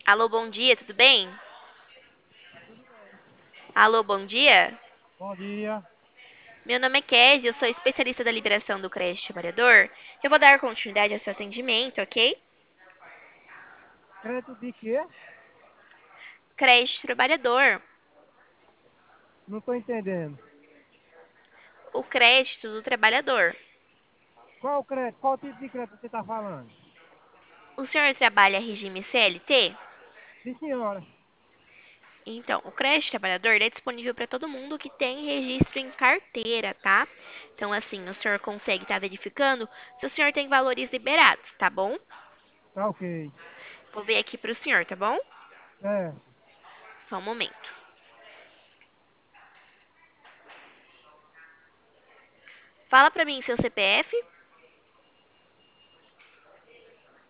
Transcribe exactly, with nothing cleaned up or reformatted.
Alô, bom dia, tudo bem? Tudo bem. Alô, bom dia. Bom dia. Meu nome é Kézia, eu sou especialista da liberação do crédito trabalhador. Eu vou dar continuidade ao seu atendimento, ok? Crédito de quê? Crédito trabalhador. Não estou entendendo. O crédito do trabalhador. Qual crédito? Qual tipo de crédito você está falando? O senhor trabalha regime C L T? Sim, senhora. Então, o crédito trabalhador ele é disponível para todo mundo que tem registro em carteira, tá? Então, assim, o senhor consegue estar verificando se o senhor tem valores liberados, tá bom? Tá ok. Vou ver aqui para o senhor, tá bom? É. Só um momento. Fala para mim seu C P F.